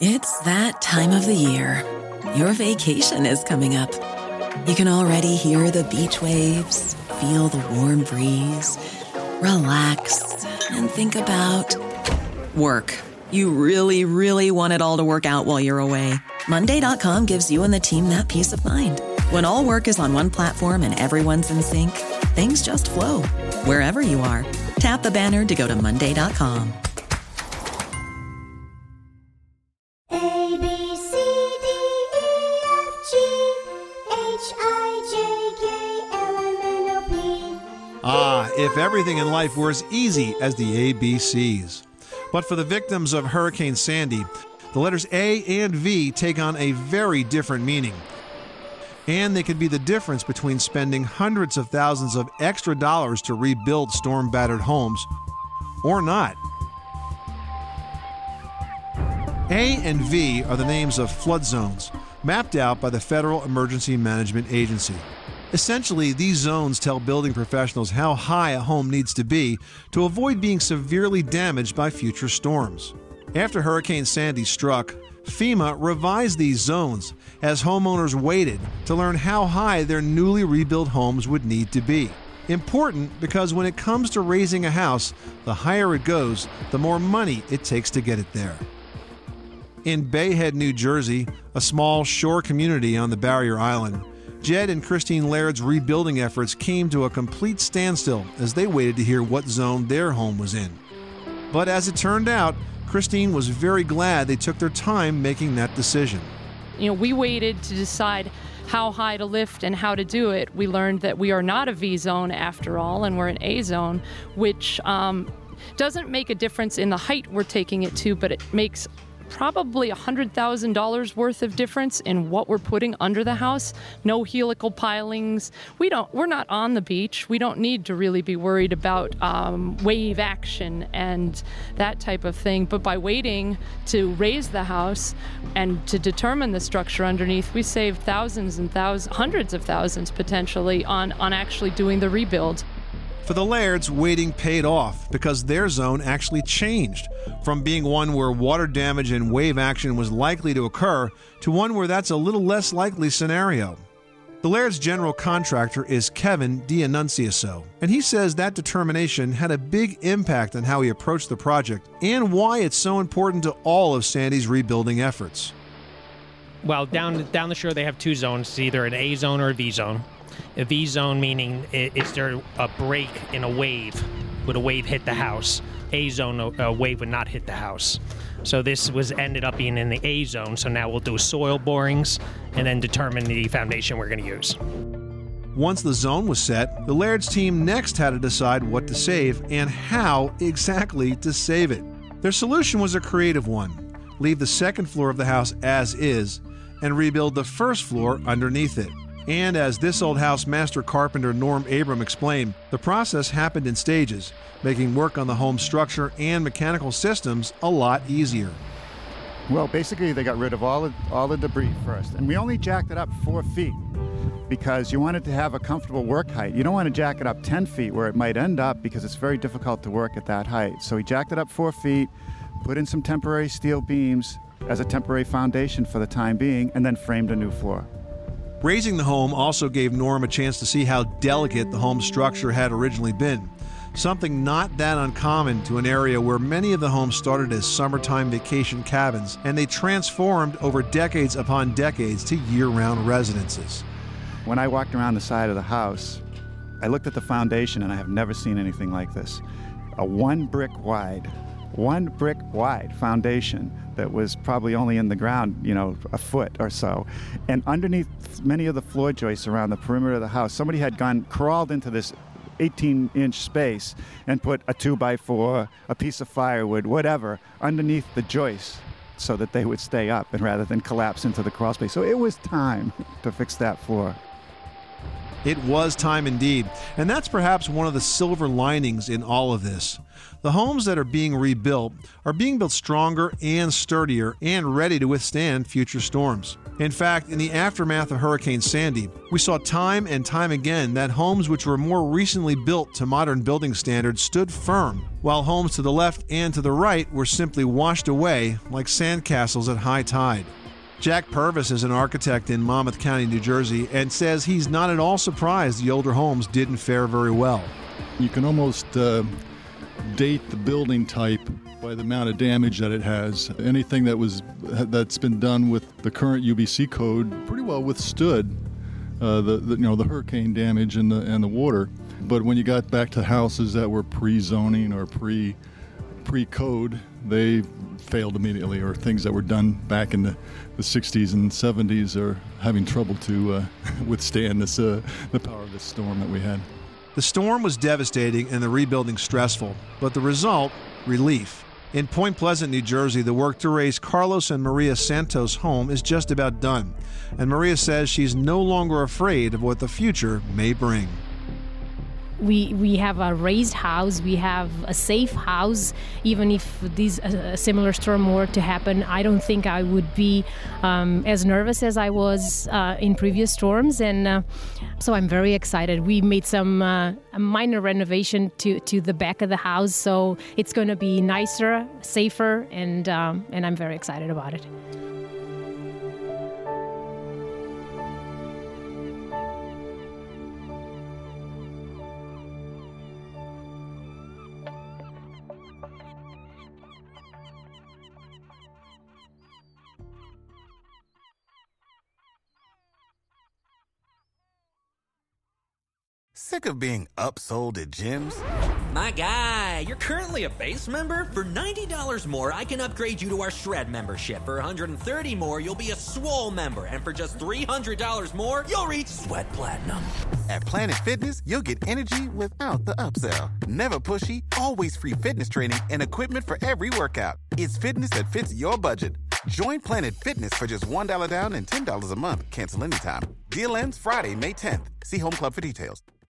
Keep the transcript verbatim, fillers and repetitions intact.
It's that time of the year. Your vacation is coming up. You can already hear the beach waves, feel the warm breeze, relax, and think about work. You really, really want it all to work out while you're away. Monday dot com gives you and the team that peace of mind. When all work is on one platform and everyone's in sync, things just flow. Wherever you are, tap the banner to go to Monday dot com. Ah, if everything in life were as easy as the A B Cs. But for the victims of Hurricane Sandy, the letters A and V take on a very different meaning. And they could be the difference between spending hundreds of thousands of extra dollars to rebuild storm-battered homes or not. A and V are the names of flood zones mapped out by the Federal Emergency Management Agency. Essentially, these zones tell building professionals how high a home needs to be to avoid being severely damaged by future storms. After Hurricane Sandy struck, FEMA revised these zones as homeowners waited to learn how high their newly rebuilt homes would need to be. Important because when it comes to raising a house, the higher it goes, the more money it takes to get it there. In Bay Head, New Jersey, a small shore community on the Barrier Island, Jed and Christine Laird's rebuilding efforts came to a complete standstill as they waited to hear what zone their home was in. But as it turned out, Christine was very glad they took their time making that decision. You know, we waited to decide how high to lift and how to do it. We learned that we are not a V zone after all, and we're an A zone, which um, doesn't make a difference in the height we're taking it to, but it makes probably one hundred thousand dollars worth of difference in what we're putting under the house. No helical pilings. We don't, we're not on the beach. We don't need to really be worried about um, wave action and that type of thing. But by waiting to raise the house and to determine the structure underneath, we saved thousands and thousands, hundreds of thousands potentially on, on actually doing the rebuild. For the Lairds, waiting paid off because their zone actually changed from being one where water damage and wave action was likely to occur to one where that's a little less likely scenario. The Laird's general contractor is Kevin D'Annunziaso, and he says that determination had a big impact on how he approached the project and why it's so important to all of Sandy's rebuilding efforts. Well, down down the shore they have two zones, it's either an A zone or a V zone. A V zone meaning is there a break in a wave? Would a wave hit the house? A zone, a wave would not hit the house. So this was ended up being in the A zone, so now we'll do soil borings and then determine the foundation we're going to use. Once the zone was set, the Laird's team next had to decide what to save and how exactly to save it. Their solution was a creative one: leave the second floor of the house as is and rebuild the first floor underneath it. And as This Old House master carpenter Norm Abram explained, the process happened in stages, making work on the home structure and mechanical systems a lot easier. Well, basically they got rid of all the, all the debris first, and we only jacked it up four feet because you wanted to have a comfortable work height. You don't want to jack it up ten feet where it might end up because it's very difficult to work at that height. So we jacked it up four feet, put in some temporary steel beams as a temporary foundation for the time being, and then framed a new floor. Raising the home also gave Norm a chance to see how delicate the home structure had originally been, something not that uncommon to an area where many of the homes started as summertime vacation cabins, and they transformed over decades upon decades to year-round residences. When I walked around the side of the house, I looked at the foundation, and I have never seen anything like this. A one brick wide, one brick wide foundation that was probably only in the ground, you know, a foot or so. And underneath many of the floor joists around the perimeter of the house, somebody had gone, crawled into this eighteen inch space and put a two by four, a piece of firewood, whatever, underneath the joists so that they would stay up and rather than collapse into the crawl space. So it was time to fix that floor. It was time indeed, and that's perhaps one of the silver linings in all of this. The homes that are being rebuilt are being built stronger and sturdier and ready to withstand future storms. In fact, in the aftermath of Hurricane Sandy, we saw time and time again that homes which were more recently built to modern building standards stood firm, while homes to the left and to the right were simply washed away like sandcastles at high tide. Jack Purvis is an architect in Monmouth County, New Jersey, and says he's not at all surprised the older homes didn't fare very well. You can almost uh, date the building type by the amount of damage that it has. Anything that was that's been done with the current U B C code pretty well withstood uh, the, the you know the hurricane damage and the and the water. But when you got back to houses that were pre-zoning or pre pre-code, they failed immediately, or things that were done back in the, the sixties and seventies are having trouble to uh, withstand this uh, the power of this storm that we had. The storm was devastating and the rebuilding stressful, but the result, relief. In Point Pleasant, New Jersey, the work to raise Carlos and Maria Santos' home is just about done, and Maria says she's no longer afraid of what the future may bring. We we have a raised house, we have a safe house. Even if this a similar storm were to happen, I don't think I would be um, as nervous as I was uh, in previous storms, and uh, so I'm very excited. We made some uh, a minor renovation to, to the back of the house, so it's going to be nicer, safer, and um, and I'm very excited about it. Sick of being upsold at gyms? My guy, you're currently a base member? For ninety dollars more, I can upgrade you to our Shred membership. For one hundred thirty dollars more, you'll be a Swole member. And for just three hundred dollars more, you'll reach Sweat Platinum. At Planet Fitness, you'll get energy without the upsell. Never pushy, always free fitness training and equipment for every workout. It's fitness that fits your budget. Join Planet Fitness for just one dollar down and ten dollars a month. Cancel anytime. Deal ends Friday, May tenth. See Home Club for details.